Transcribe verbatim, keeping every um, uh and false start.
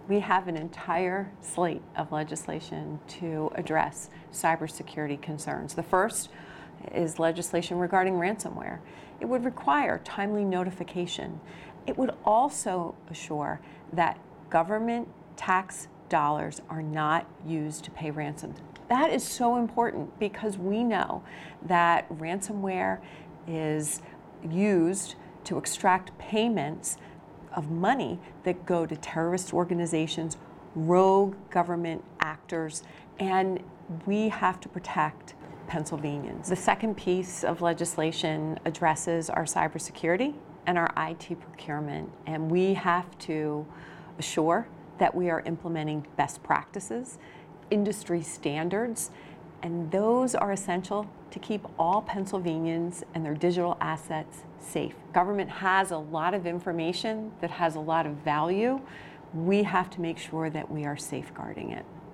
We have an entire slate of legislation to address cybersecurity concerns. The first is legislation regarding ransomware. It would require timely notification. It would also assure that government tax dollars are not used to pay ransom. That is so important because we know that ransomware is used to extract payments of money that go to terrorist organizations, rogue government actors, and we have to protect Pennsylvanians. The second piece of legislation addresses our cybersecurity and our I T procurement, and we have to assure that we are implementing best practices, industry standards, and those are essential to keep all Pennsylvanians and their digital assets safe. Government has a lot of information that has a lot of value. We have to make sure that we are safeguarding it.